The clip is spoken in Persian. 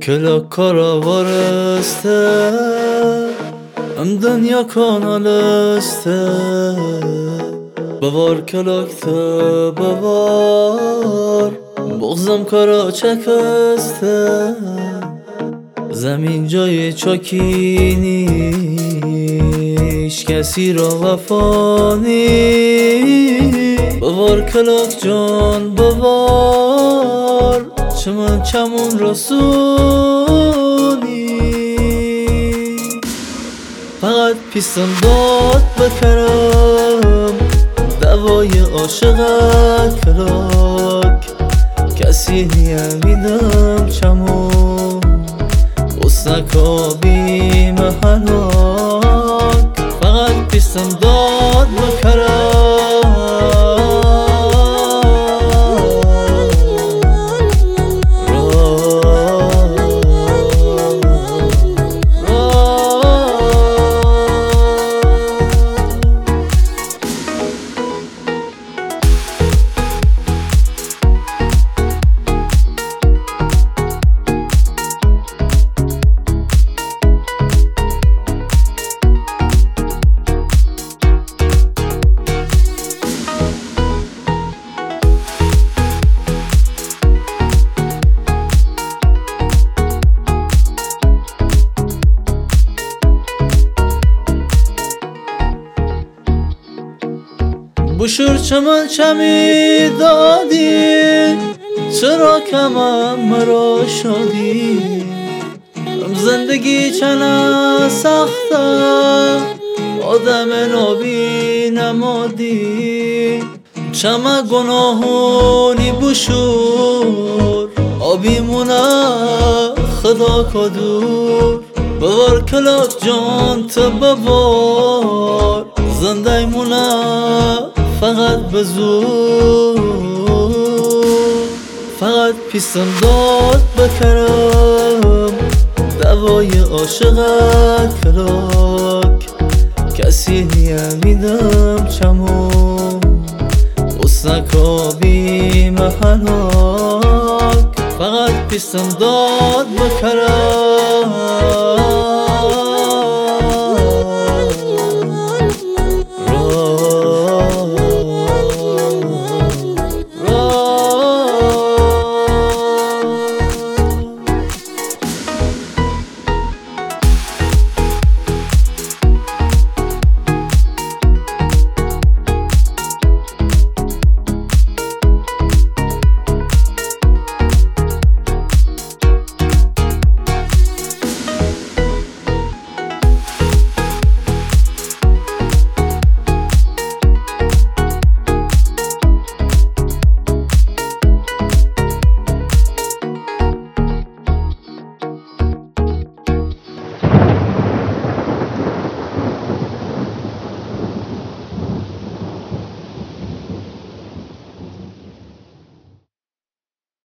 کلا کارا وارسته ام دنیا کانالسته بوار کلاکته بوار بغزم کارا چکسته زمین جای چاکی نیش کسی را وفا نی بوار کلاک جان بوار چمن چمون رسونی فقط پیستم داد بکرم دوای عاشقت کلاک کسی نیمیدم چمون بسنکا بیم هلاک فقط پیستم داد بکرم بشور چمن چمی دادی چرا کمم مرا شدی زندگی چنه سخته آدم نابی نمادی چمه گناهونی بشور آبی مونه خدا کدور بوار کلاک جان تو بوار زنده مونه فقط بزور فقط پیستم داد بکرم دوای عاشقت کلاک کسی نیمیدم چمون بسنکا بیم هلاک فقط پیستم داد بکرم